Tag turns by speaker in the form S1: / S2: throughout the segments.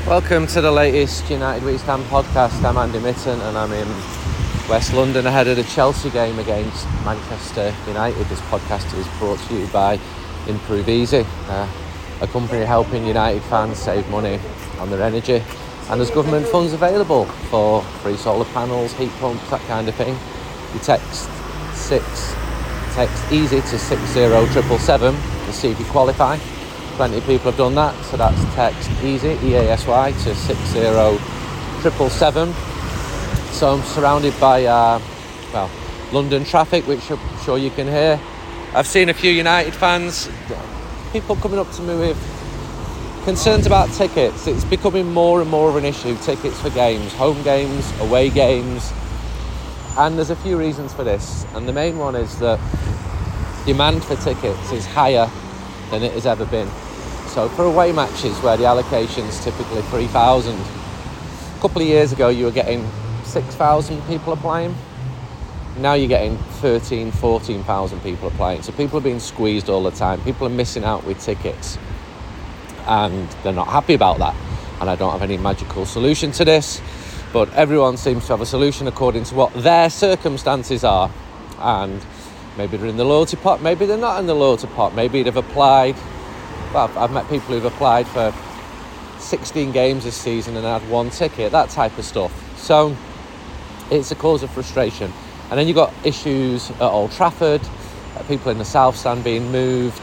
S1: Welcome to the latest United We Stand podcast. I'm Andy Mitten and I'm in West London ahead of the Chelsea game against Manchester United. This podcast is brought to you by Improve Easy, a company helping United fans save money on their energy. And there's government funds available for free solar panels, heat pumps, that kind of thing. You text EASY to 60777 to see if you qualify. Plenty of people have done that, so that's text EASY, EASY, to 60777. So I'm surrounded by, London traffic, which I'm sure you can hear. I've seen a few United fans, people coming up to me with concerns about tickets. It's becoming more and more of an issue, tickets for games, home games, away games. And there's a few reasons for this. And the main one is that demand for tickets is higher than it has ever been. So for away matches where the allocation's typically 3,000, a couple of years ago you were getting 6,000 people applying. Now you're getting 13,000, 14,000 people applying. So people are being squeezed all the time. People are missing out with tickets and they're not happy about that. And I don't have any magical solution to this, but everyone seems to have a solution according to what their circumstances are. And maybe they're in the loyalty pot, maybe they're not in the loyalty pot, maybe they've applied. Well, I've met people who've applied for 16 games this season and had one ticket, that type of stuff. So it's a cause of frustration. And then you've got issues at Old Trafford, people in the South Stand being moved.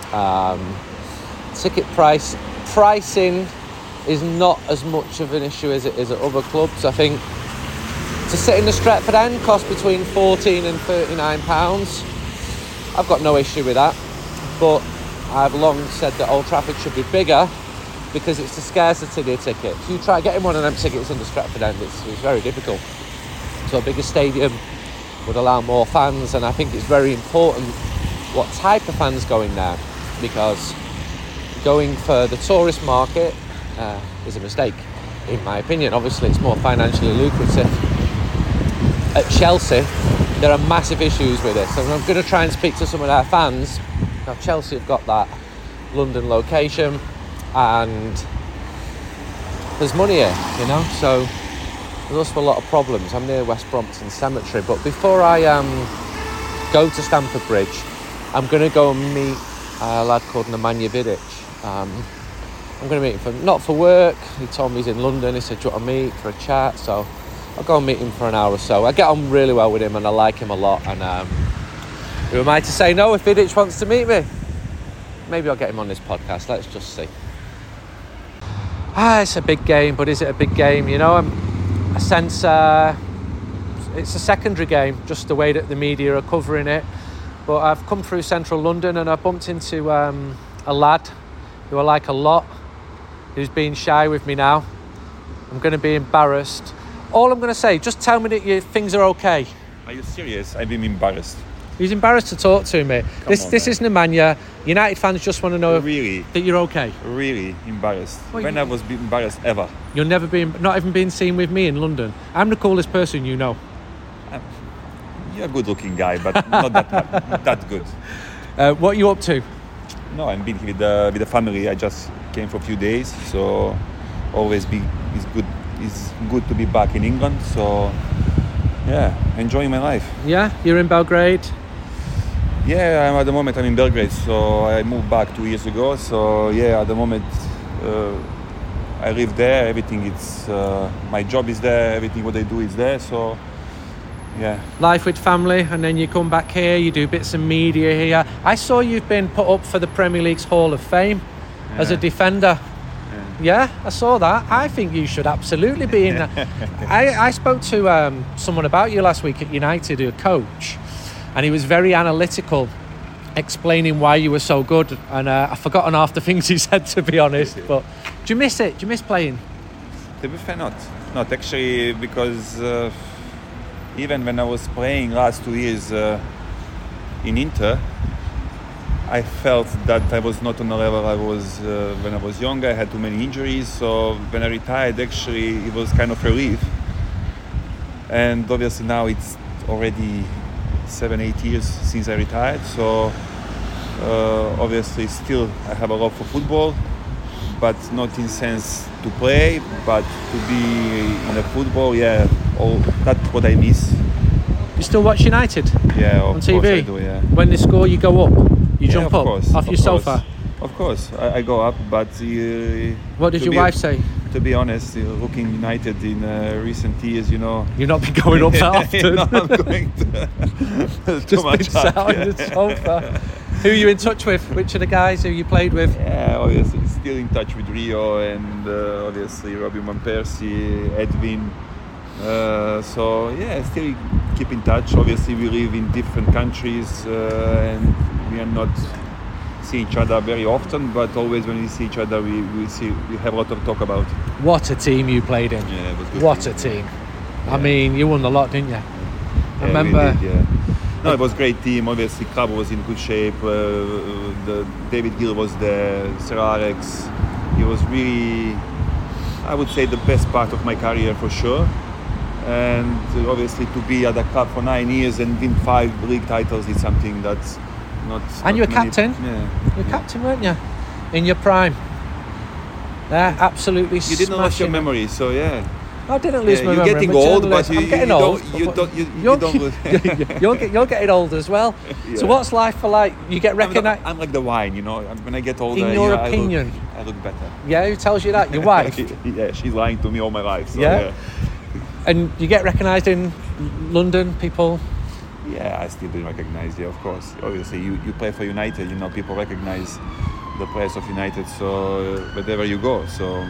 S1: Ticket pricing is not as much of an issue as it is at other clubs. I think to sit in the Stretford End costs between £14 and £39. I've got no issue with that, but I've long said that Old Trafford should be bigger because it's the scarcity of the tickets. You try getting one of them tickets in the Stretford End, it's very difficult. So a bigger stadium would allow more fans, and I think it's very important what type of fans go in there, because going for the tourist market is a mistake, in my opinion. Obviously, it's more financially lucrative. At Chelsea, there are massive issues with this, and I'm going to try and speak to some of their fans. Now, Chelsea have got that London location, and there's money here, so there's also a lot of problems. I'm near West Brompton Cemetery, but before I go to Stamford Bridge, I'm going to go and meet a lad called Nemanja Vidic. I'm going to meet him not for work. He told me he's in London. He said, do you want to meet for a chat? So I'll go and meet him for an hour or so. I get on really well with him and I like him a lot. And who am I to say no if Vidic wants to meet me? Maybe I'll get him on this podcast. Let's just see. It's a big game, but is it a big game? I sense it's a secondary game, just the way that the media are covering it. But I've come through central London and I bumped into a lad who I like a lot, who's being shy with me now. I'm going to be embarrassed. All I'm going to say, just tell me that things are okay.
S2: Are you serious? I've been embarrassed.
S1: He's embarrassed to talk to me. This is Nemanja. United fans just want to know that you're okay.
S2: Really embarrassed. When I was embarrassed ever.
S1: You'll never be, not even being seen with me in London. I'm the coolest person you know.
S2: You're a good-looking guy, but not that good.
S1: What are you up to?
S2: No, I'm been with the family. I just came for a few days, so always it's good to be back in England. So yeah, enjoying my life.
S1: Yeah, you're in Belgrade.
S2: Yeah, at the moment I'm in Belgrade. So I moved back 2 years ago. So yeah, at the moment I live there. Everything my job is there. Everything what I do is there. So. Yeah. Life
S1: with family, and then you come back here, you do bits of media here. I saw you've been put up for the Premier League's Hall of Fame as a defender. Yeah, I saw that. I think you should absolutely be in that. I spoke to someone about you last week at United, a coach, and he was very analytical, explaining why you were so good. And I've forgotten half the things he said, to be honest. But do you miss it? Do you miss playing?
S2: To be fair, not actually, because even when I was playing last 2 years in Inter, I felt that I was not on the level I was when I was younger. I had too many injuries, so when I retired, actually, it was kind of relief. And obviously now it's already 7-8 years since I retired, so obviously still I have a love for football, but not in sense to play, but to be in the football. Yeah, that's what I miss.
S1: You still watch United?
S2: Yeah,
S1: on
S2: of
S1: TV?
S2: course I do. Yeah.
S1: When they score, you go up. You jump
S2: of
S1: up
S2: course,
S1: off your sofa.
S2: Of course, I go up, but
S1: What did your wife say?
S2: To be honest, looking United in recent years,
S1: You've not been going up that often.
S2: No, I'm going to
S1: Just
S2: much
S1: been sat
S2: up,
S1: on the sofa. Who are you in touch with? Which of the guys who you played with?
S2: Yeah, obviously still in touch with Rio and obviously Robin van Persie, Edwin. So yeah, still keep in touch. Obviously we live in different countries and we are not see each other very often, but always when we see each other we have a lot of talk about.
S1: What a team you played in.
S2: Yeah, it was good.
S1: What a team.
S2: Yeah.
S1: I mean, you won a lot, didn't you? I
S2: Yeah,
S1: remember.
S2: we did, yeah. No, it was a great team. Obviously, club was in good shape. David Gill was there. Sir Alex. He was really, I would say, the best part of my career for sure. And obviously, to be at the club for 9 years and win 5 league titles is something that's not.
S1: And you were captain.
S2: Yeah.
S1: You're captain, weren't you? In your prime. Yeah, absolutely.
S2: You didn't lose your
S1: smashing.
S2: memory, so yeah.
S1: I didn't lose my
S2: You're
S1: memory.
S2: getting
S1: I'm a
S2: old,
S1: journalist.
S2: but
S1: I'm getting old.
S2: you don't lose.
S1: You're getting old as well.
S2: Yeah.
S1: So what's life for like? You get recognised.
S2: I'm like the wine, When I get older,
S1: In your opinion,
S2: I look better.
S1: yeah. Who tells you that? Your wife.
S2: Yeah, she's lying to me all my life. So,
S1: Yeah? And you get recognised in London, people.
S2: Yeah, I still been recognized. Yeah, of course. Obviously, you play for United. People recognize the players of United. So wherever you go, so.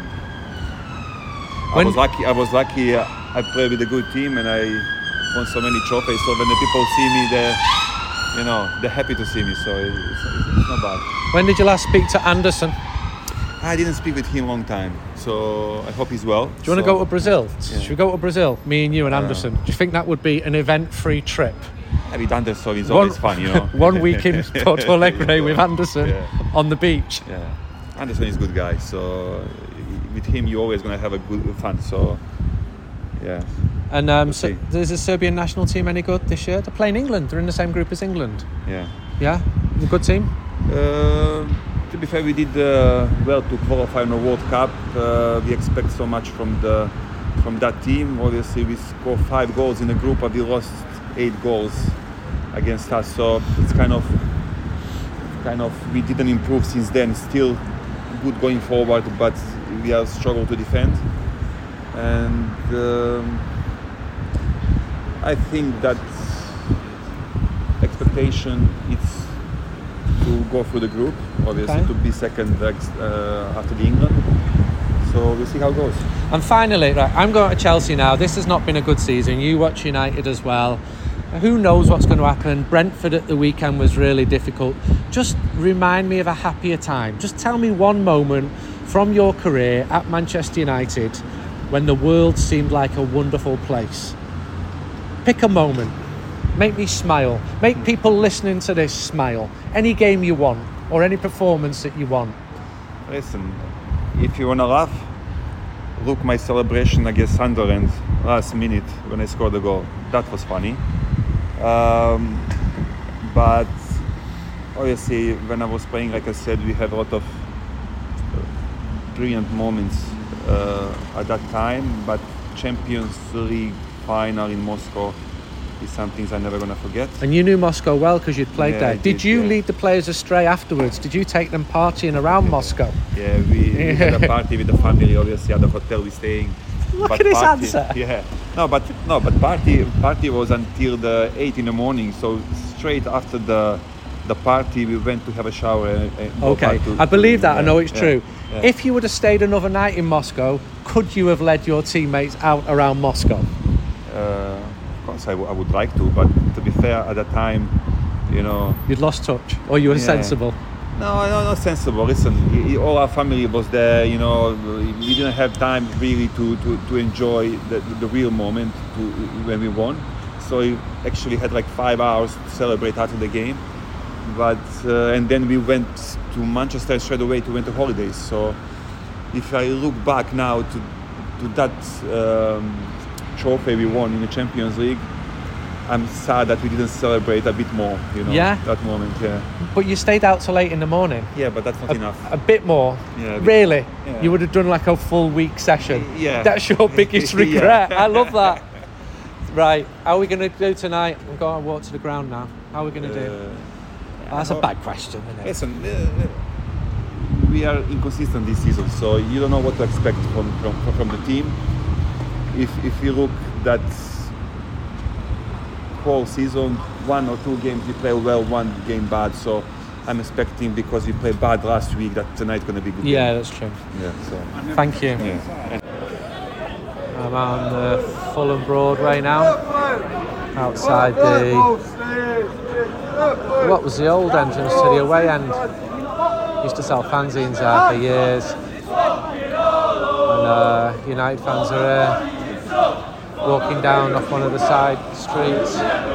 S2: I was lucky. I played with a good team and I won so many trophies. So when the people see me, they're happy to see me. So it's not bad.
S1: When did you last speak to Anderson?
S2: I didn't speak with him a long time, so I hope he's well.
S1: Do you want to go to Brazil?
S2: Yeah.
S1: Should we go to Brazil? Me and you and Anderson. Do you think that would be an event-free trip?
S2: With Anderson, it's always fun,
S1: 1 week in Porto Alegre with Anderson on the beach.
S2: Yeah, Anderson is a good guy. So with him, you're always going to have a good fun. So yeah.
S1: And so is the Serbian national team any good this year? They're playing England. They're in the same group as England.
S2: Yeah.
S1: Yeah, a good team.
S2: To be fair, we did well to qualify in the World Cup. We expect so much from that team. Obviously, we scored 5 goals in the group, but we lost 8 goals against us. So it's kind of we didn't improve since then. Still good going forward, but we have struggled to defend. And I think that expectation is to go through the group, obviously, to be second after the England. So we'll see how it goes.
S1: And finally, right, I'm going to Chelsea now. This has not been a good season. You watch United as well. Who knows what's going to happen? Brentford at the weekend was really difficult. Just remind me of a happier time. Just tell me one moment from your career at Manchester United when the world seemed like a wonderful place. Pick a moment. Make me smile. Make people listening to this smile. Any game you want or any performance that you want.
S2: Listen, if you want to laugh, look my celebration against Sunderland last minute when I scored the goal. That was funny. But obviously when I was playing, like I said, we have a lot of brilliant moments at that time. But Champions League final in Moscow is something I'm never going to forget.
S1: And you knew Moscow well because you'd played there.
S2: I
S1: Did you
S2: yeah.
S1: lead the players astray afterwards? Did you take them partying around Moscow?
S2: Yeah, we had a party with the family, obviously, at the hotel we're staying.
S1: Look at his answer.
S2: Yeah. But party was until the 8 in the morning. So straight after the party, we went to have a shower. And
S1: Okay, I believe that. I know it's true.
S2: Yeah.
S1: If you would have stayed another night in Moscow, could you have led your teammates out around Moscow?
S2: Of course, I would like to, but to be fair, at that time,
S1: You'd lost touch, or you were sensible.
S2: No, not sensible. Listen, all our family was there. We didn't have time really to enjoy the real moment when we won. So we actually had like 5 hours to celebrate after the game. But and then we went to Manchester straight away to winter holidays. So if I look back now to that trophy we won in the Champions League, I'm sad that we didn't celebrate a bit more, that moment, yeah.
S1: But you stayed out till 8 in the morning.
S2: Yeah, but that's not enough.
S1: A bit more?
S2: Yeah.
S1: Really?
S2: Yeah.
S1: You would have done like a full week session?
S2: Yeah.
S1: That's your biggest regret. I love that. Right, how are we going to do tonight? I'm going to walk to the ground now. How are we going to do? That's a bad question, isn't it?
S2: Listen, we are inconsistent this season, so you don't know what to expect from the team. If you look that whole season, 1 or 2 games we play well, 1 game bad, so I'm expecting, because we played bad last week, that tonight's going to be good.
S1: Yeah, that's true.
S2: Yeah, so.
S1: Thank you.
S2: Yeah.
S1: I'm on Fulham Broadway now, outside the, what was the old entrance to the away end. Used to sell fanzines there for years, and United fans are here, walking down off one of the side streets.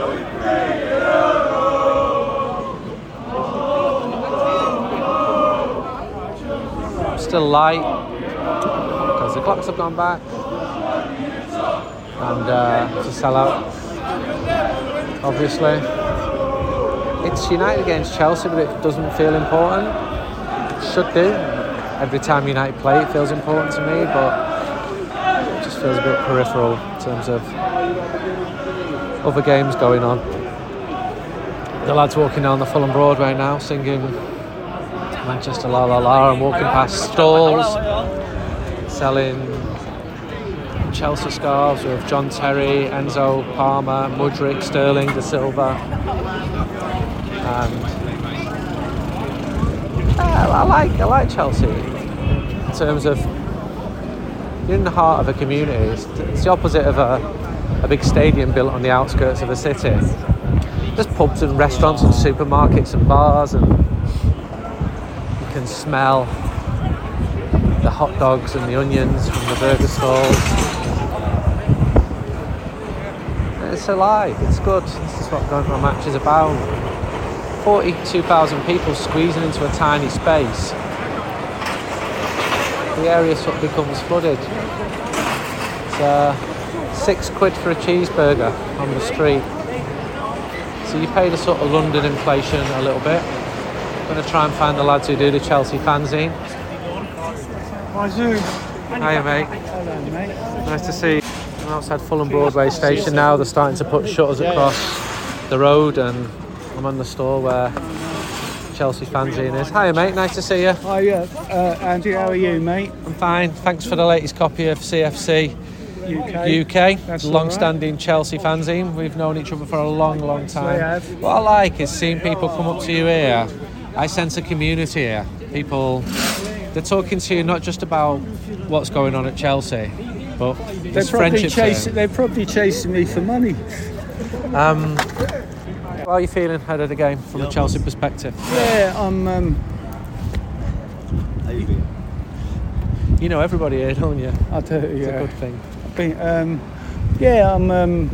S1: Still light, because the clocks have gone back. And to sell out, obviously. It's United against Chelsea, but it doesn't feel important. It should do. Every time United play, it feels important to me, but it just feels a bit peripheral in terms of other games going on. The lads walking down the Fulham Broadway now, singing Manchester La La La, and walking past stalls selling Chelsea scarves with John Terry, Enzo, Palmer, Mudryk, Sterling, De Silva, and I like Chelsea in terms of you're in the heart of a community. It's the opposite of a big stadium built on the outskirts of a city. There's pubs and restaurants and supermarkets and bars, and you can smell the hot dogs and the onions from the burger stalls. It's alive, it's good. This is what going for a match is about. 42,000 people squeezing into a tiny space. The area sort of becomes flooded. It's £6 for a cheeseburger on the street. So you pay the sort of London inflation a little bit. I'm going to try and find the lads who do the Chelsea fanzine. Hiya, mate.
S3: Hello, mate.
S1: Nice to see you. I'm outside Fulham Broadway station now. They're starting to put shutters across the road, and I'm on the store where Chelsea fanzine is. Hiya, mate. Nice to see you.
S3: Hiya, Andy. How are you, mate?
S1: I'm fine. Thanks for the latest copy of CFC UK.
S3: That's
S1: long-standing Chelsea fanzine. We've known each other for a long, long time.
S3: We have.
S1: What I like is seeing people come up to you here. I sense a community here. People, they're talking to you not just about what's going on at Chelsea, but there's friendships here.
S3: They're probably chasing me for money.
S1: How are you feeling ahead of the game from a Chelsea perspective?
S3: Yeah, I'm.
S1: You know everybody here, don't you?
S3: I do.
S1: It's
S3: Yeah.
S1: a good thing.
S3: I'm.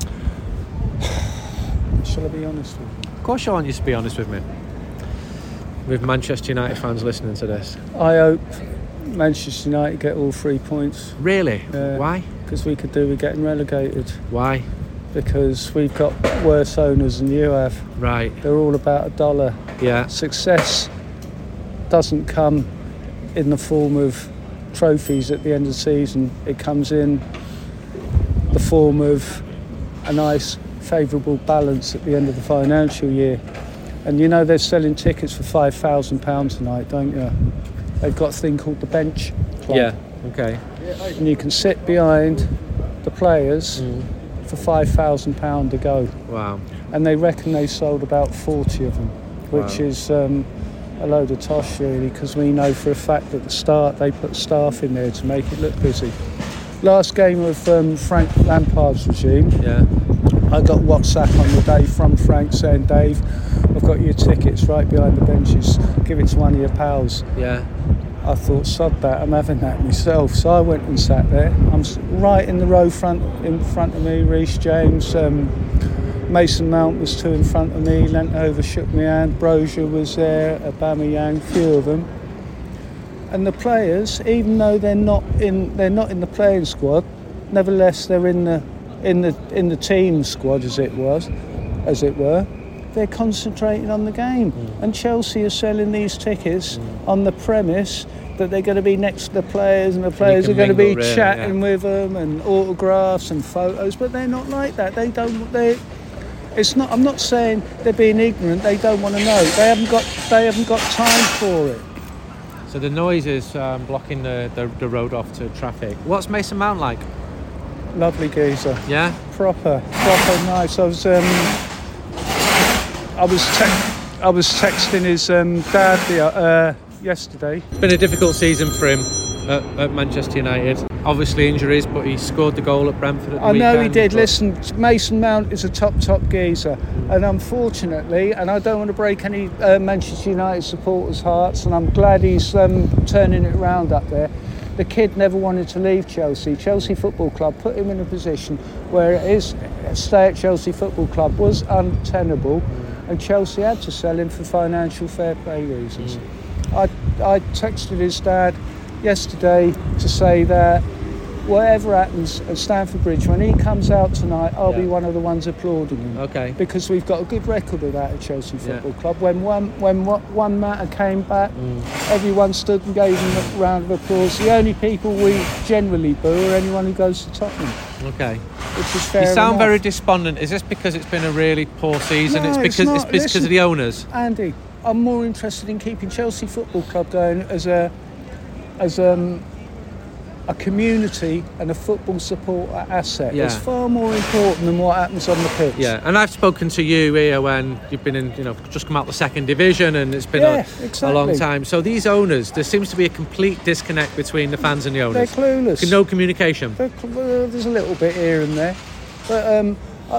S3: Shall I be honest with you?
S1: Of course you want you to be honest with me. With Manchester United fans listening to this.
S3: I hope Manchester United get all 3 points.
S1: Really?
S3: Yeah.
S1: Why?
S3: Because we could do with getting relegated.
S1: Why?
S3: Because we've got worse owners than you have.
S1: Right.
S3: They're all about $1.
S1: Yeah.
S3: Success doesn't come in the form of trophies at the end of the season. It comes in the form of a nice, favourable balance at the end of the financial year. And you know they're selling tickets for £5,000 tonight, don't you? They've got a thing called the bench club.
S1: Yeah. Okay.
S3: And you can sit behind the players for £5,000 a go.
S1: Wow.
S3: And they reckon they sold about 40 of them, which
S1: Wow.
S3: is a load of tosh really, because we know for a fact that at the start they put staff in there to make it look busy. Last game of Frank Lampard's regime,
S1: Yeah.
S3: I got WhatsApp on the day from Frank saying, Dave, I've got your tickets right behind the benches, give it to one of your pals.
S1: Yeah.
S3: I thought, sod that, I'm having that myself. So I went and sat there. I'm right in the row in front of me, Reece James, Mason Mount was 2 in front of me, leant over, shook my hand, Brozier was there, Aubameyang, few of them. And the players, even though they're not in the playing squad, nevertheless they're in the in the team squad, as it were, they're concentrating on the game. And Chelsea are selling these tickets on the premise that they're going to be next to the players, and the players are going to be chatting with them and autographs and photos. But they're not like that. They don't. It's not. I'm not saying they're being ignorant. They don't want to know. They haven't got time for it.
S1: So the noise is blocking the road off to traffic. What's Mason Mount like?
S3: Lovely geezer.
S1: Yeah.
S3: Proper nice. I was texting his dad yesterday.
S1: It's been a difficult season for him at Manchester United. Obviously injuries, but he scored the goal at Brentford at the weekend.
S3: I know he did. Listen, Mason Mount is a top geezer, and unfortunately, and I don't want to break any Manchester United supporters' hearts, and I'm glad he's turning it around up there. The kid never wanted to leave Chelsea. Chelsea Football Club put him in a position where his stay at Chelsea Football Club was untenable, and Chelsea had to sell him for financial fair play reasons. I texted his dad yesterday to say that whatever happens at Stamford Bridge, when he comes out tonight, I'll be one of the ones applauding him.
S1: Okay.
S3: Because we've got a good record of that at Chelsea Football Club. When one matter came back, everyone stood and gave him a round of applause. The only people we generally boo are anyone who goes to Tottenham.
S1: Okay.
S3: Which is fair
S1: You sound
S3: enough.
S1: very despondent. Is this because it's been a really poor season?
S3: No,
S1: it's
S3: it's
S1: because
S3: not.
S1: because of the owners.
S3: Andy, I'm more interested in keeping Chelsea Football Club going as a community and a football support asset.
S1: Yeah.
S3: It's far more important than what happens on the pitch.
S1: Yeah, and I've spoken to you here when you've been in, just come out the second division, and it's been a long time. So these owners, there seems to be a complete disconnect between the fans and the owners.
S3: They're clueless.
S1: No communication.
S3: There's a little bit here and there, but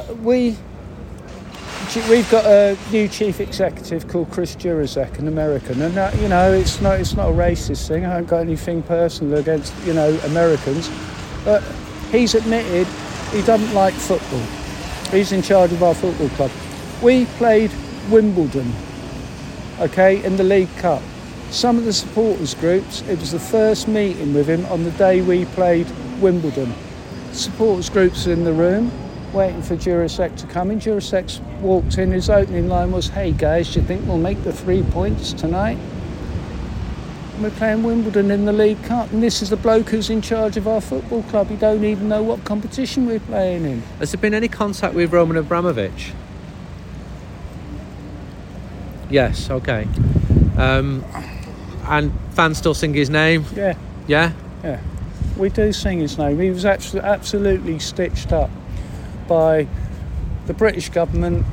S3: we've got a new chief executive called Chris Jurasek, an American, and it's not a racist thing. I haven't got anything personal against Americans, but he's admitted he doesn't like football. He's in charge of our football club. We played Wimbledon, in the League Cup. Some of the supporters groups, it was the first meeting with him on the day we played Wimbledon. Supporters groups in the room, waiting for Jurasek to come in. Jurasek walked in, his opening line was, "Hey guys, do you think we'll make the 3 points tonight?" And we're playing Wimbledon in the League Cup, and this is the bloke who's in charge of our football club. He don't even know what competition we're playing in.
S1: Has there been any contact with Roman Abramovich? Yes, okay. And fans still sing his name?
S3: Yeah.
S1: Yeah?
S3: Yeah. We do sing his name. He was absolutely stitched up by the British government.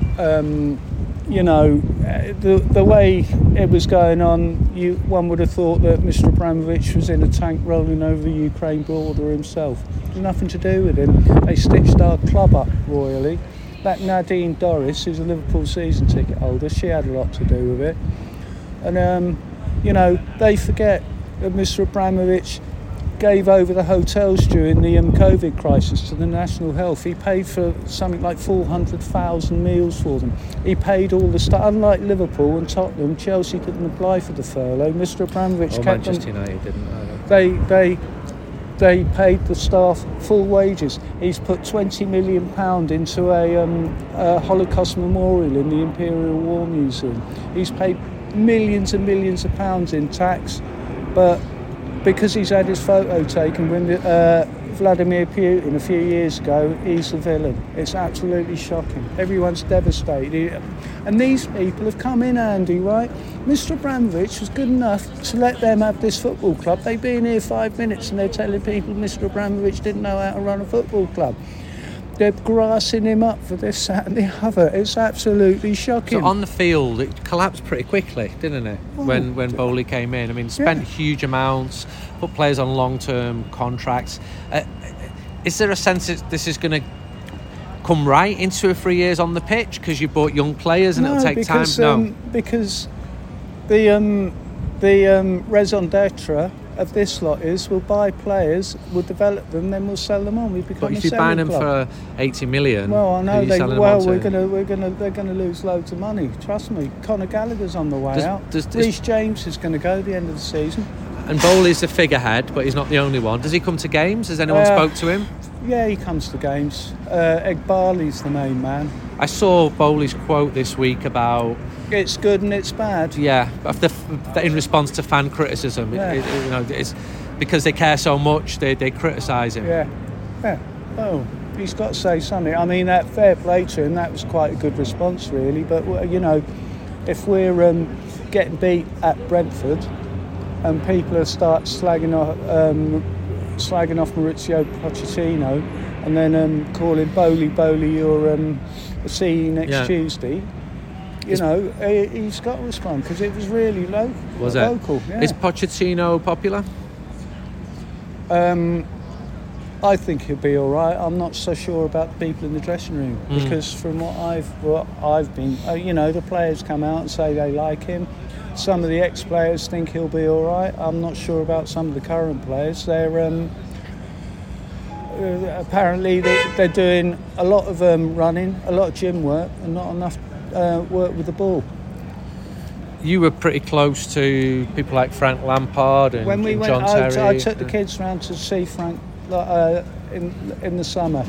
S3: The way it was going on, one would have thought that Mr. Abramovich was in a tank rolling over the Ukraine border himself. There's nothing to do with him. They stitched our club up royally. That Nadine Dorries, who's a Liverpool season ticket holder, she had a lot to do with it. And they forget that Mr. Abramovich gave over the hotels during the COVID crisis to the National Health. He paid for something like 400,000 meals for them. He paid all the stuff. Unlike Liverpool and Tottenham, Chelsea couldn't apply for the furlough. Mr. Abramovich kept
S1: Manchester
S3: them.
S1: United didn't either.
S3: They paid the staff full wages. He's put £20 million into a Holocaust memorial in the Imperial War Museum. He's paid millions and millions of pounds in tax, but because he's had his photo taken with Vladimir Putin a few years ago, he's the villain. It's absolutely shocking. Everyone's devastated. And these people have come in, Andy, right? Mr. Abramovich was good enough to let them have this football club. They've been here 5 minutes and they're telling people Mr. Abramovich didn't know how to run a football club. They're grassing him up for this, that and the other. It's absolutely shocking.
S1: So on the field, it collapsed pretty quickly, didn't it? When Bowley came in. I mean, spent huge amounts, put players on long-term contracts. Is there a sense that this is going to come right in 2 or 3 years on the pitch because you bought young players and it'll take time? No,
S3: because the raison d'etre of this lot is we'll buy players, we'll develop them, then we'll sell them on. We become
S1: but if you're buying them for 80 million,
S3: well, I know they're going to lose loads of money. Trust me. Conor Gallagher's on the way out. Reece James is going to go at the end of the season.
S1: And Bowley's the figurehead, but he's not the only one. Does he come to games? Has anyone spoke to him?
S3: Yeah, he comes to games. Egbarley's the main man.
S1: I saw Bowley's quote this week about...
S3: It's good and it's bad.
S1: Yeah, in response to fan criticism.
S3: Yeah.
S1: It's because they care so much, they criticise him.
S3: Yeah. Well, he's got to say something. I mean, that fair play to him, that was quite a good response, really. But, if we're getting beat at Brentford and people start slagging off Maurizio Pochettino and then calling Bowley, you're see you next Tuesday. He's got to respond because it was really local.
S1: Was it?
S3: Local, yeah.
S1: Is Pochettino popular?
S3: I think he'll be all right. I'm not so sure about the people in the dressing room because from what I've been, the players come out and say they like him. Some of the ex-players think he'll be all right. I'm not sure about some of the current players. They're apparently they're doing a lot of running, a lot of gym work, and not enough work with the ball.
S1: You were pretty close to people like Frank Lampard and
S3: when we went
S1: John
S3: out,
S1: Terry.
S3: I took the kids round to see Frank in the summer,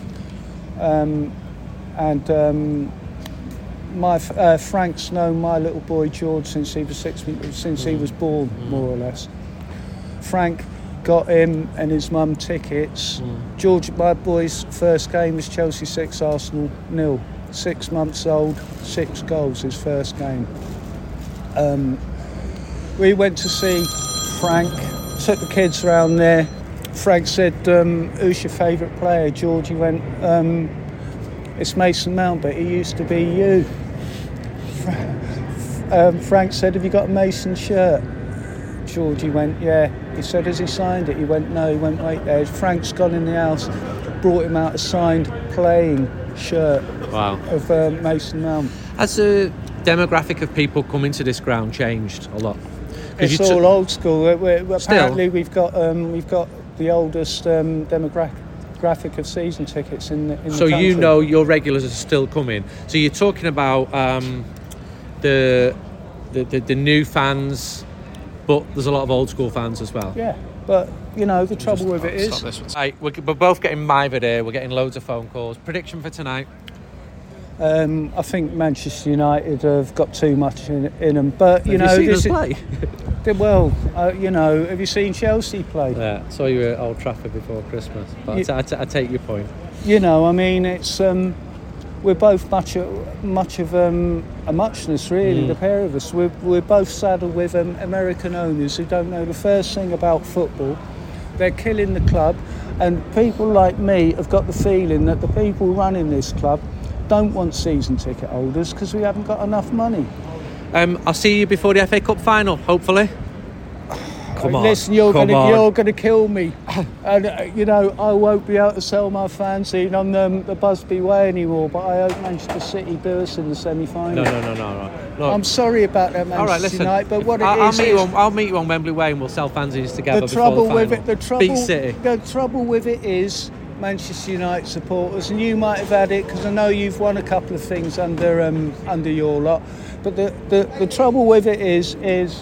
S3: my Frank's known my little boy George since he was born, more or less. Frank got him and his mum tickets. George, my boy's first game was Chelsea 6, Arsenal 0. 6 months old, 6 goals his first game. We went to see Frank, took the kids around there. Frank said, who's your favourite player? Georgie went, it's Mason Mount, but he used to be you. Frank said, have you got a Mason shirt? Georgie went, yeah. He said, has he signed it? He went, no. He went, wait there. Frank's gone in the house, brought him out a signed playing shirt of Mason Mount.
S1: Has the demographic of people coming to this ground changed a lot?
S3: It's all old school. Apparently, we've got the oldest demographic of season tickets in the
S1: so
S3: country.
S1: Your regulars are still coming. So you're talking about the new fans, but there's a lot of old school fans as well.
S3: Yeah, but the trouble with it is...
S1: Right, we're both getting mithered here. We're getting loads of phone calls. Prediction for tonight?
S3: I think Manchester United have got too much in them. But,
S1: have you seen us play?
S3: Well, have you seen Chelsea play?
S1: Yeah, saw you at Old Trafford before Christmas. But I take your point.
S3: It's... we're both much of a muchness, really, the pair of us. We're both saddled with American owners who don't know the first thing about football. They're killing the club, and people like me have got the feeling that the people running this club don't want season ticket holders because we haven't got enough money.
S1: I'll see you before the FA Cup final, hopefully. Come on.
S3: Listen, you're going to kill me. And, I won't be able to sell my fanzine on the Busby Way anymore, but I hope Manchester City do us in the semi-final.
S1: No.
S3: I'm sorry about that, Manchester United, but
S1: I'll meet you on Wembley Way and we'll sell fanzines together before the final. Beat City.
S3: The trouble with it is Manchester United supporters, and you might have had it because I know you've won a couple of things under your lot, but the trouble with it is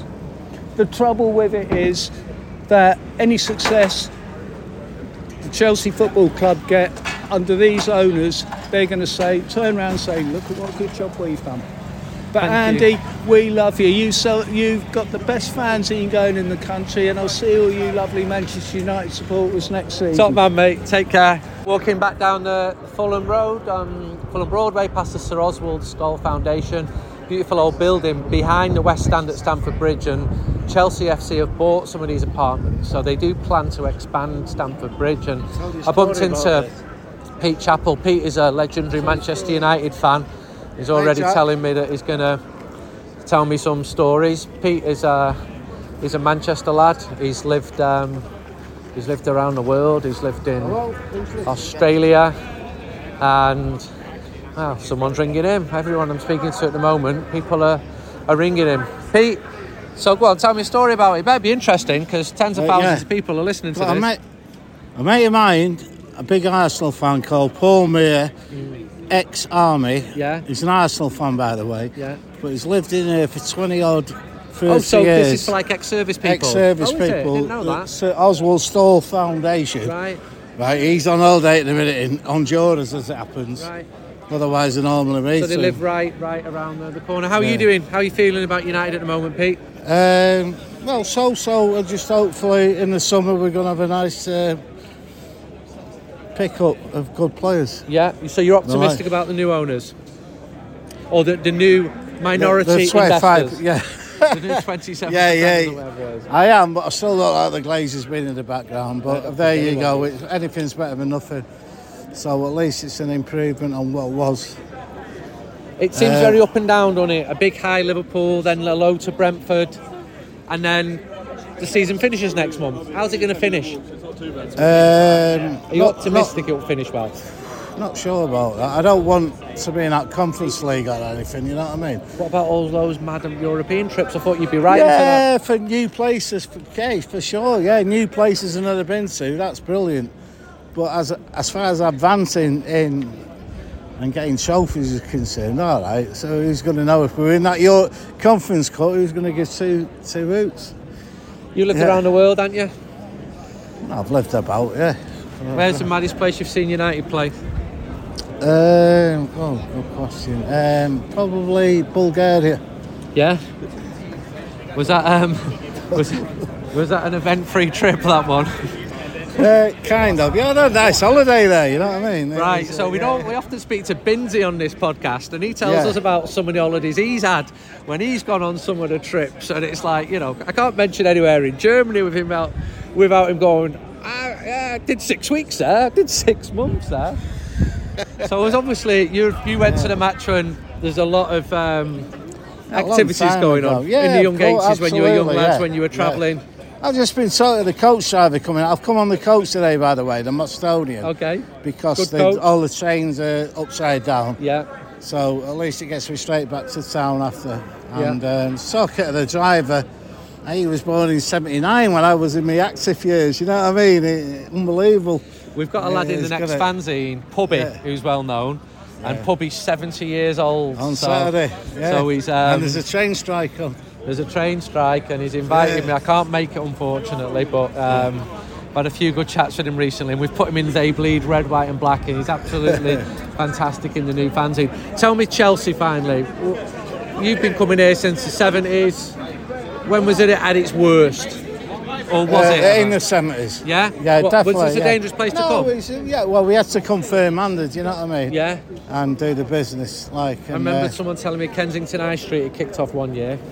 S3: that any success the Chelsea Football Club get under these owners, they're going to turn around and say, look at what a good job we've done. But
S1: Thank
S3: Andy,
S1: you.
S3: we love you. You've got the best fanzine going in the country, and I'll see all you lovely Manchester United supporters next season.
S1: Top man, mate. Take care. Walking back down the Fulham Road, Fulham Broadway, past the Sir Oswald Stoll Foundation. Beautiful old building behind the West Stand at Stamford Bridge, and Chelsea FC have bought some of these apartments, so they do plan to expand Stamford Bridge. And I bumped into Pete Chappell. Pete is a legendary Manchester United fan. He's already telling me that he's going to tell me some stories. Pete is he's a Manchester lad. He's lived around the world. He's lived in Australia, and someone's ringing him. Everyone I'm speaking to at the moment, people are ringing him. Pete, so go on, tell me a story about it. It better be interesting because tens of thousands of people are listening to this.
S4: A mate of mine, a big Arsenal fan called Paul Mear, ex-Army.
S1: Yeah.
S4: He's an Arsenal fan, by the way.
S1: Yeah.
S4: But he's lived in here for 30
S1: so
S4: years.
S1: this is for like ex-service people?
S4: Ex-service
S1: is it? I
S4: people.
S1: didn't know that.
S4: Sir Oswald Stoll Foundation.
S1: Right,
S4: He's on holiday at the minute in Honduras, as it happens.
S1: right.
S4: Otherwise, they normally meet
S1: So they
S4: him.
S1: live right around the corner. How are you doing? How are you feeling about United at the moment, Pete?
S4: Well, so. Just hopefully in the summer we're going to have a nice pick-up of good players.
S1: Yeah, so you're optimistic about the new owners? Or the new minority
S4: The 25,
S1: investors?
S4: yeah.
S1: The new 27%.
S4: Yeah.
S1: Or whatever it is.
S4: I am, but I still don't like the Glazers being in the background. But there you go. Anything's better than nothing. So at least it's an improvement on what was.
S1: It seems very up and down, doesn't it? A big high Liverpool, then a low to Brentford, and then the season finishes next month. How's it going to finish? Are you optimistic it'll finish well?
S4: Not sure about that. I don't want to be in that Conference League or anything, you know what I mean?
S1: What about all those mad European trips? I thought you'd be right
S4: Yeah, for new places, for sure. Yeah, new places I've never been to. That's brilliant. But as far as advancing in and getting trophies is concerned, all right. So who's going to know if we're in that Conference Cup? Who's going to give two routes?
S1: You lived around the world, haven't you?
S4: I've lived about, yeah.
S1: Where's the maddest place you've seen United play?
S4: Good question. Probably Bulgaria.
S1: Yeah. Was that was that an event-free trip? That one.
S4: Kind of. Yeah, I had a nice holiday there. You know what I mean?
S1: Right. So we often speak to Binzi on this podcast, and he tells us about some of the holidays he's had when he's gone on some of the trips, and it's like, I can't mention anywhere in Germany without him going. I did 6 weeks there. I did 6 months there. So it was obviously you went to the match when there's a lot of activities going on in the young ages when you were young lads, when you were travelling.
S4: Yeah. I've just been talking to the coach driver coming out. I've come on the coach today, by the way, the Macedonian.
S1: Okay.
S4: Because all the trains are upside down.
S1: Yeah.
S4: So at least it gets me straight back to town after. And talking to the driver, he was born in 79 when I was in my active years. You know what I mean? Unbelievable.
S1: We've got a lad in the next fanzine, Pubby, who's well known. And Pubby's 70 years old.
S4: On Saturday. Yeah.
S1: So he's...
S4: and there's a train strike on.
S1: There's a train strike and he's invited me. I can't make it, unfortunately, but I've had a few good chats with him recently, and we've put him in They Bleed Red, White and Black, and he's absolutely fantastic in the new fanzine. Tell me Chelsea, finally. You've been coming here since the 70s. When was it at its worst? Or was it?
S4: In the 70s.
S1: Yeah?
S4: Yeah, definitely.
S1: Was this a dangerous place to come?
S4: Well, we had to come firm-handed, you know what I mean?
S1: Yeah.
S4: And do the business, I
S1: remember someone telling me Kensington High Street had kicked off one year.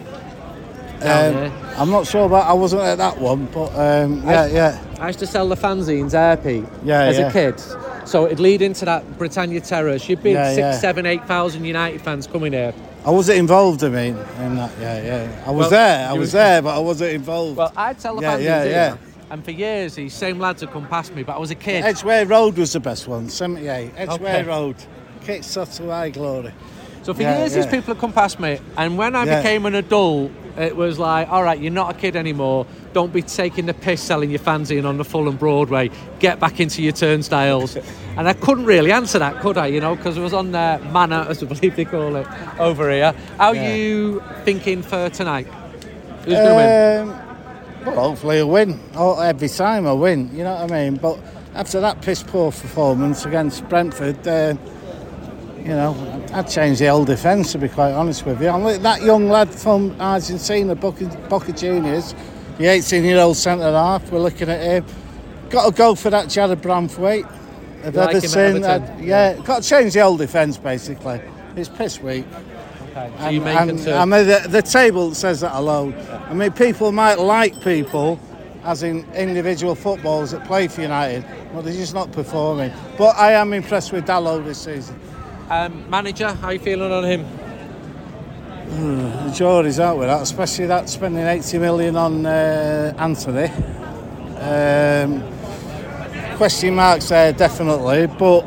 S4: I'm not sure about. I wasn't at that one, but
S1: I used to sell the fanzines there, Pete, as a kid. So it'd lead into that Britannia Terrace. You'd be 6, 7, 8,000 United fans coming here.
S4: I wasn't involved, in that. I was there, but I wasn't involved.
S1: Well, I'd sell the fanzines here. And for years, these same lads had come past me, but I was a kid.
S4: Edgware Road was the best one, 78. Edgware Road. Kits to high glory.
S1: So for years, these people had come past me, and when I became an adult, it was like, all right, you're not a kid anymore. Don't be taking the piss selling your fanzine on the Fulham Broadway. Get back into your turnstiles. And I couldn't really answer that, could I? Because I was on Manor, as I believe they call it, over here. How are you thinking for tonight? Who's going to win?
S4: Well, hopefully I'll win. Every time I win, you know what I mean? But after that piss-poor performance against Brentford, I'd change the whole defence, to be quite honest with you. And that young lad from Argentina, Boca Juniors, the 18-year-old centre-half, we're looking at him. Got to go for that Jared Branthwaite. Got to change the whole defence, basically. It's piss weak.
S1: Okay. So you make
S4: the table says that alone. Yeah. I mean, people might like people, as in individual footballers that play for United, but they're just not performing. But I am impressed with Dalot this season.
S1: Manager, how are you feeling on him?
S4: The jury's out with that, especially that spending 80 million on Anthony. Question marks there, definitely, but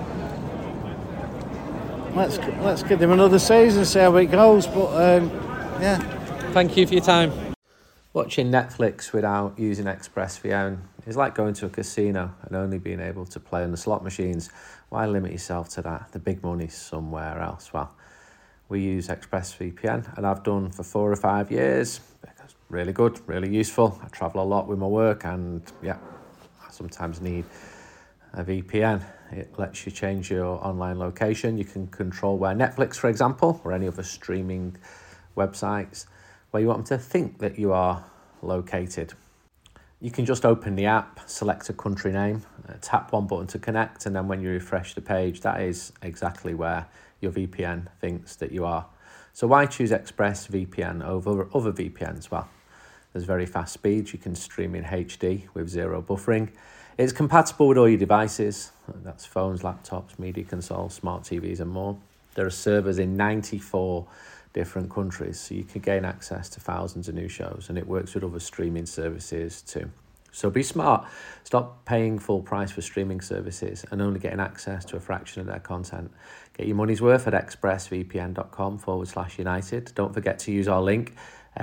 S4: let's give him another season, see how it goes. But
S1: Thank you for your time. Watching Netflix without using ExpressVPN is like going to a casino and only being able to play on the slot machines. Why limit yourself to that? The big money's somewhere else. Well, We use ExpressVPN, and I've done for 4 or 5 years. It's really good, really useful. I travel a lot with my work, and I sometimes need a VPN. It lets you change your online location. You can control where Netflix, for example, or any other streaming websites, where you want them to think that you are located. You can just open the app, select a country name, tap one button to connect, and then when you refresh the page, that is exactly where your VPN thinks that you are. So why choose ExpressVPN over other VPNs? Well, there's very fast speeds. You can stream in HD with zero buffering. It's compatible with all your devices. That's phones, laptops, media consoles, smart TVs and more. There are servers in 94 different countries, so you can gain access to thousands of new shows, and it works with other streaming services too. So be smart. Stop paying full price for streaming services and only getting access to a fraction of their content. Get your money's worth at expressvpn.com/United. Don't forget to use our link,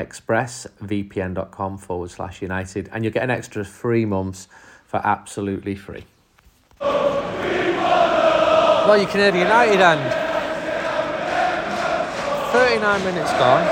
S1: expressvpn.com/United, and you'll get an extra 3 months for absolutely free. Well, you can hear the United end. 39 minutes gone.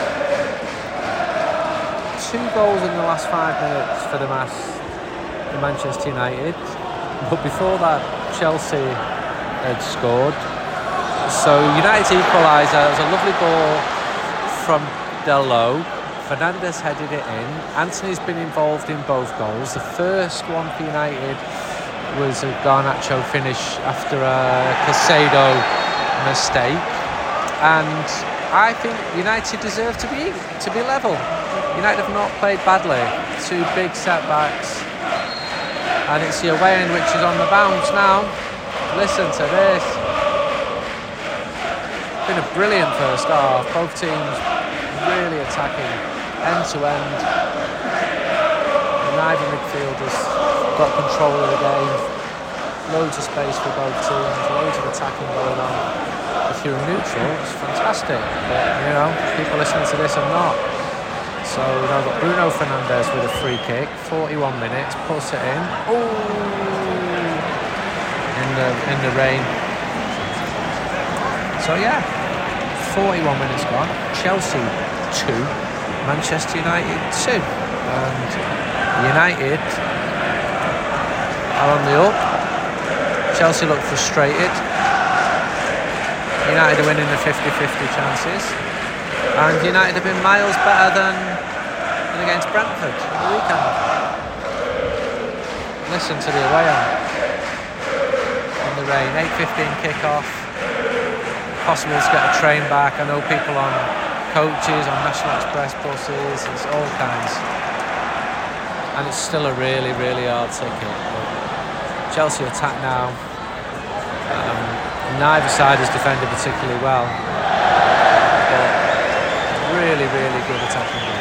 S1: 2 goals in the last 5 minutes for the Manchester United. But before that, Chelsea had scored. So United's equaliser. It was a lovely ball from Dello. Fernandes headed it in. Antony's been involved in both goals. The first one for United was a Garnacho finish after a Caicedo mistake. And I think United deserve to be level. United have not played badly. 2 big setbacks. And it's the away end which is on the bounce now. Listen to this. It's been a brilliant first half. Both teams really attacking end to end. Neither midfielders got control of the game. Loads of space for both teams. Loads of attacking going on. If you're neutral, it's fantastic. But, people listening to this are not. So we've now got Bruno Fernandes with a free kick, 41 minutes, puts it in. In the rain. So 41 minutes gone. Chelsea 2, Manchester United 2. And United are on the up. Chelsea look frustrated. United are winning the 50-50 chances. And United have been miles better than against Brentford on the weekend. Listen to the away end. In the rain, 8:15 kick-off. Possible to get a train back. I know people on coaches, on National Express buses, it's all kinds. And it's still a really, really hard ticket. But Chelsea attack now. Neither side has defended particularly well. But really, really good attacking game.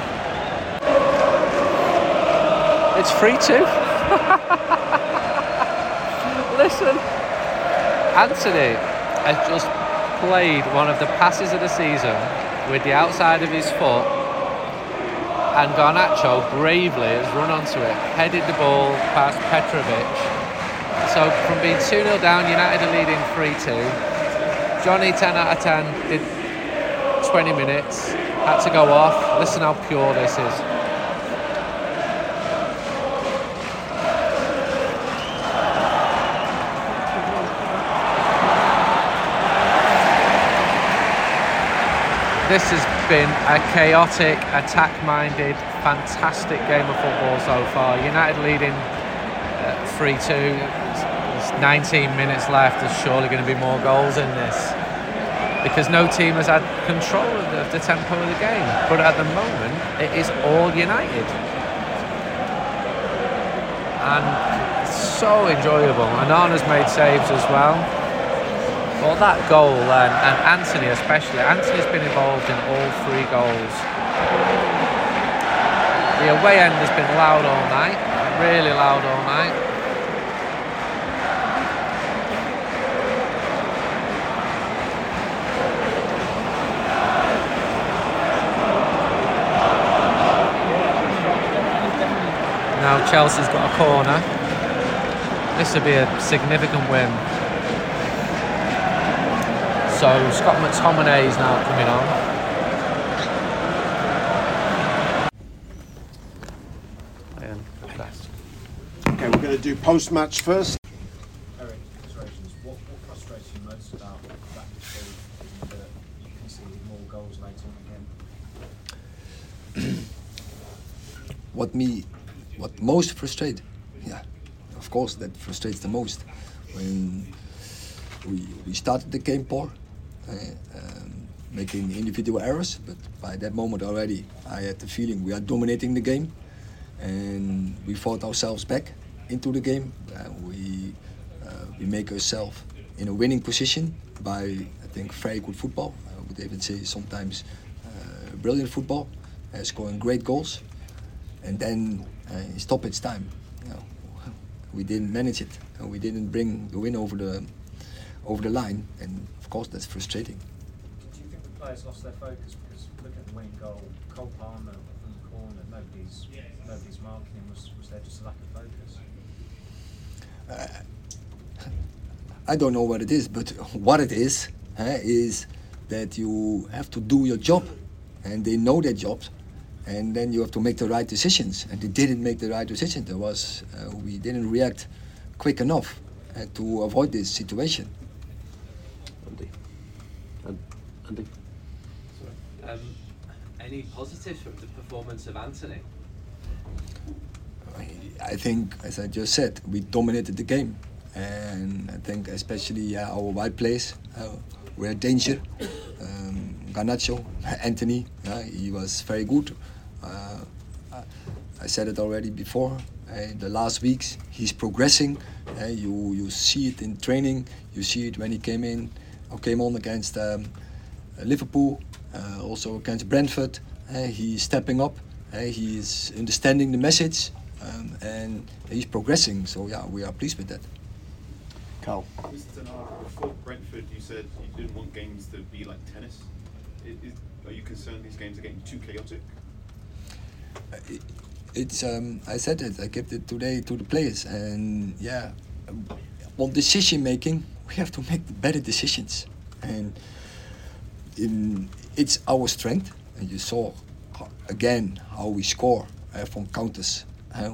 S1: It's 3-2. Listen, Antony has just played one of the passes of the season with the outside of his foot, and Garnacho bravely has run onto it, headed the ball past Petrovic. So from being 2-0 down, United are leading 3-2. Johnny, 10 out of 10, did 20 minutes, had to go off. Listen how pure this is. This has been a chaotic, attack-minded, fantastic game of football so far. United leading 3-2. There's 19 minutes left. There's surely going to be more goals in this, because no team has had control of the tempo of the game. But at the moment, it is all United. And it's so enjoyable. And Onana's made saves as well. Well, that goal, and Antony especially. Antony's been involved in all 3 goals. The away end has been loud all night, really loud all night. Now Chelsea's got a corner. This would be a significant win. So Scott McTominay is now coming on.
S5: Okay, we're going to do post-match first.
S6: Eric, congratulations. What frustrates you most about that midfield is that you conceded more goals later on again?
S7: What most frustrates? Yeah, of course that frustrates the most. When we started the game poor, making individual errors, but by that moment already I had the feeling we are dominating the game, and we fought ourselves back into the game. We make ourselves in a winning position by, I think, very good football. I would even say sometimes brilliant football, scoring great goals, and then in stoppage time, we didn't manage it, and we didn't bring the win over the line, and of course that's frustrating.
S6: Do you think the players lost their focus? Because looking at the winning goal, Cole Palmer from the corner, nobody's marking him. Was there just a lack of focus?
S7: I don't know what it is, but what it is that you have to do your job, and they know their jobs, and then you have to make the right decisions. And they didn't make the right decision. We didn't react quick enough to avoid this situation.
S1: Andy. Any positives from the performance of Anthony?
S7: I think, as I just said, we dominated the game, and I think especially our wide plays were a danger. Garnacho, Anthony, he was very good. I said it already before. The last weeks he's progressing. You see it in training. You see it when he came on against Liverpool, also against Brentford. He's stepping up. He's understanding the message, and he's progressing. So yeah, we are pleased with that.
S5: Carl.
S8: Mr. Tenard, before Brentford, you said you didn't want games to be like tennis. Are you concerned these games are getting too chaotic?
S7: I said it. I kept it today to the players, and yeah, on decision making, we have to make the better decisions, and it's our strength. And you saw again how we score from counters.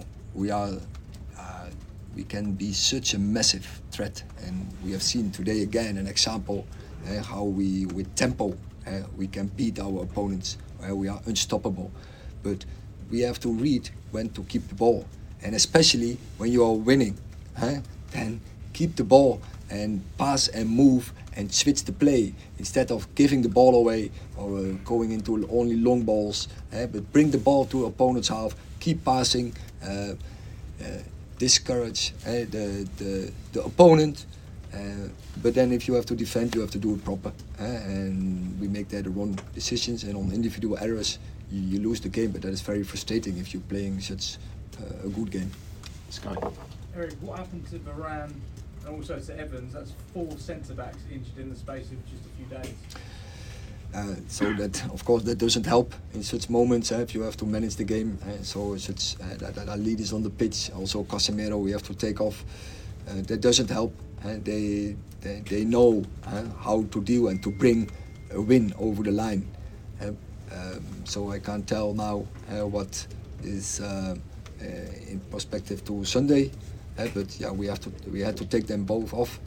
S7: We can be such a massive threat, and we have seen today again an example how we with tempo we can beat our opponents. We are unstoppable, but we have to read when to keep the ball, and especially when you are winning, then keep the ball and pass and move and switch the play instead of giving the ball away or going into only long balls. But bring the ball to opponent's half, keep passing, discourage the opponent. But then if you have to defend, you have to do it proper. And we make that the wrong decisions, and on individual errors, you lose the game. But that is very frustrating if you're playing such a good game.
S5: Sky.
S9: Eric, what happened to Varane and also to Evans? That's 4 centre-backs injured in the space of just a few days.
S7: So that, of course, that doesn't help in such moments if you have to manage the game. So such that our leaders on the pitch, also Casemiro, we have to take off. That doesn't help. They know how to deal and to bring a win over the line. So I can't tell now what is in perspective to Sunday. But yeah, we had to take them both off.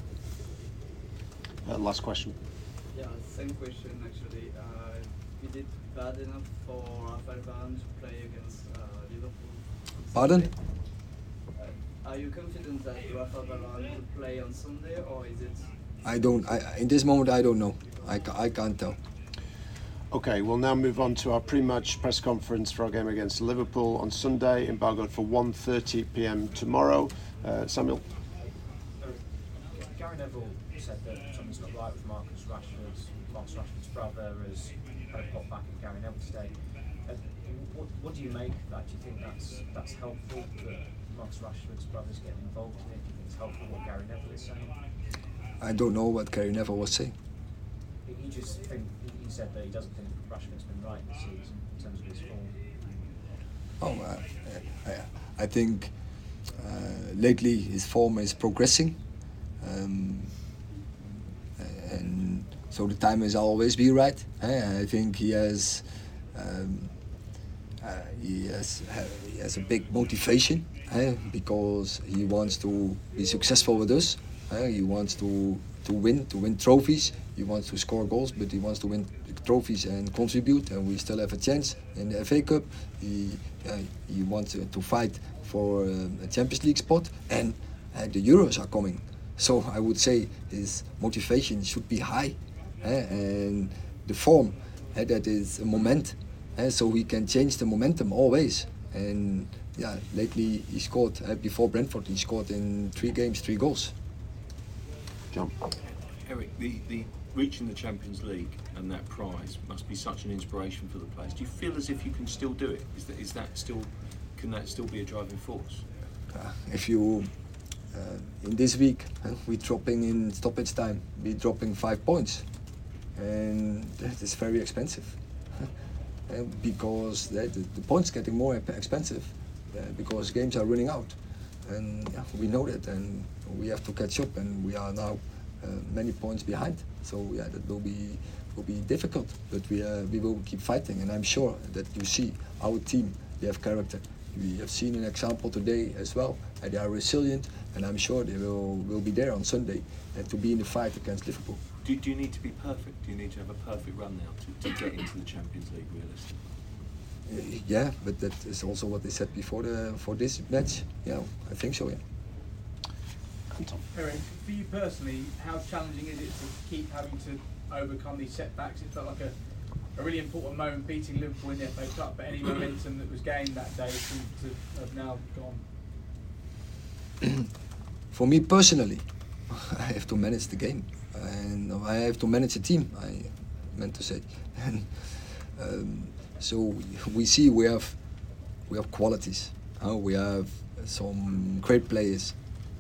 S5: Last question.
S10: Yeah, same question actually. You did bad enough for Rafael Varane to play against Liverpool?
S7: Pardon?
S10: Are you confident that Rafael Varane will play on Sunday, or is it?
S7: In this moment, I don't know. I can't tell.
S5: Okay, we'll now move on to our pre-match press conference for our game against Liverpool on Sunday, embargoed for 1:30 p.m. tomorrow. Samuel.
S6: Gary Neville said that something's not right with Marcus Rashford. Marcus Rashford's brother has had a pop back at Gary Neville today. What do you make of that? Do you think that's helpful that Marcus Rashford's brother's getting involved in it? Do you think it's helpful what Gary Neville is saying?
S7: I don't know what Gary Neville was saying.
S6: He said that he doesn't think Rashford's been right this season in terms of his form.
S7: I think lately his form is progressing, and So the time has always be right. I think he has a big motivation because he wants to be successful with us. He wants to win trophies. He wants to score goals, but he wants to win trophies and contribute. And we still have a chance in the FA Cup. He wants to fight for a Champions League spot, and the Euros are coming. So I would say his motivation should be high, and the form that is a moment, so we can change the momentum always. And yeah, lately he scored before Brentford. He scored in 3 games, 3 goals.
S5: John.
S11: Eric, the reaching the Champions League and that prize must be such an inspiration for the players. Do you feel as if you can still do it? Can that still be a driving force?
S7: If you in this week we're dropping in stoppage time, we're dropping 5 points, and that is very expensive because the points getting more expensive because games are running out, and we know that, and we have to catch up, and we are now many points behind. So that will be difficult, but we will keep fighting, and I'm sure that you see our team, they have character. We have seen an example today as well. They are resilient, and I'm sure they will be there on Sunday to be in the fight against Liverpool.
S11: Do you need to be perfect? Do you need to have a perfect run now to get into the Champions League realistically?
S7: Yeah, but that is also what they said before for this match. Yeah, I think so. Yeah.
S9: Eric, for you personally, how challenging is it to keep having to overcome these setbacks? It felt like a really important moment beating Liverpool in the FA Cup, but any momentum that was gained that day seems to have now gone.
S7: For me personally, I have to manage the game, and I have to manage the team, I meant to say. And so we see we have qualities. We have some great players.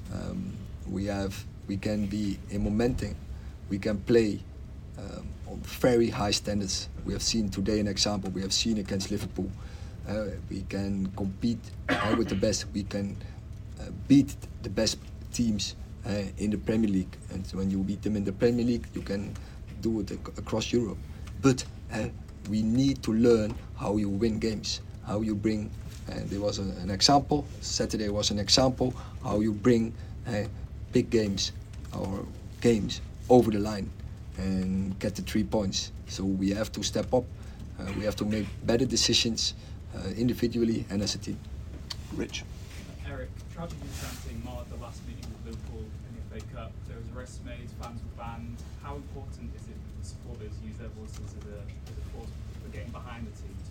S7: We can be in momentum. We can play on very high standards. We have seen today an example. We have seen against Liverpool. We can compete with the best. We can beat the best teams in the Premier League. And when you beat them in the Premier League, you can do it across Europe. But we need to learn how you win games, how you bring. There was an example. Saturday was an example how you bring big games or games over the line and get the 3 points. So we have to step up. We have to make better decisions individually and as a team.
S5: Rich.
S12: Eric, tragedy in Tranting marred the last meeting with Liverpool in the FA Cup. There was arrests made, fans were banned. How important is it that the supporters use their voices as a force for getting behind the team?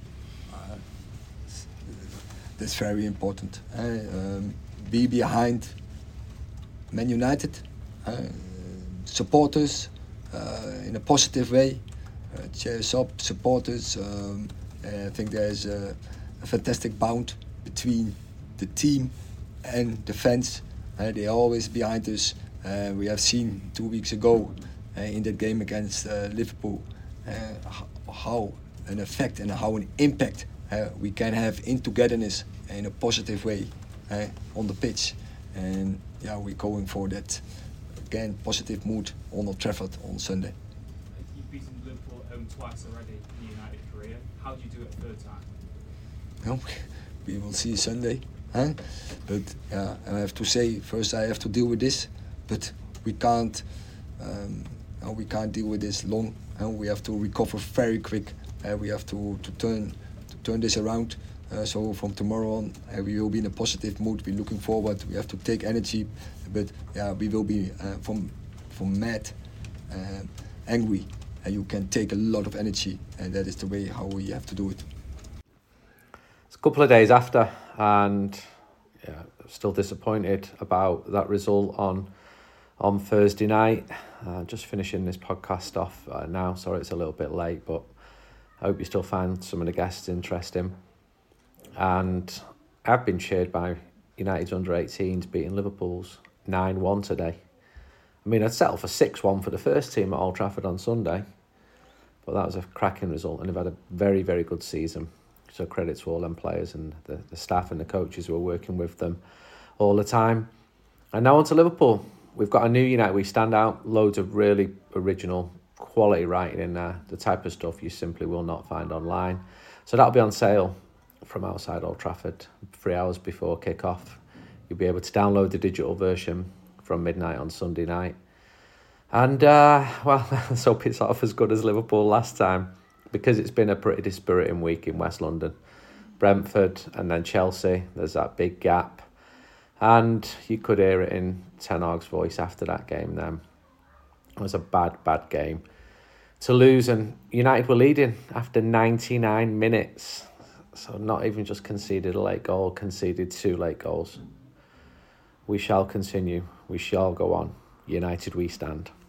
S7: That's very important. Be behind Man United, supporters in a positive way, cheers up supporters. I think there's a fantastic bond between the team and the fans. They're always behind us. We have seen 2 weeks ago in that game against Liverpool how an effect and how an impact we can have in togetherness in a positive way on the pitch. And we're going for that again positive mood on Old Trafford on Sunday.
S12: You've beaten Liverpool at home twice already in your United career. How do you do it a third time?
S7: No, we will see Sunday. But I have to say first I have to deal with this. But we can't deal with this long. We have to recover very quick. We have to turn this around. So from tomorrow on, we will be in a positive mood. We're looking forward. We have to take energy, but we will be from mad, angry. You can take a lot of energy, and that is the way how we have to do it.
S1: It's a couple of days after, and still disappointed about that result on Thursday night. Just finishing this podcast off now. Sorry, it's a little bit late, but I hope you still find some of the guests interesting. And I've been cheered by United's under-18s beating Liverpool's 9-1 today. I mean, I'd settle for 6-1 for the first team at Old Trafford on Sunday, but that was a cracking result, and they've had a very, very good season. So credit to all them players and the staff and the coaches who are working with them all the time. And now on to Liverpool. We've got a new United. We stand out, loads of really original, quality writing in there, the type of stuff you simply will not find online. So that'll be on sale from outside Old Trafford 3 hours before kick-off. You'll be able to download the digital version from midnight on Sunday night. And, well, let's hope it's off as good as Liverpool last time, because it's been a pretty dispiriting week in West London. Brentford and then Chelsea, there's that big gap. And you could hear it in Ten Hag's voice after that game then. It was a bad game to lose, and United were leading after 99 minutes. So not even just conceded a late goal, conceded 2 late goals. We shall continue. We shall go on. United we stand.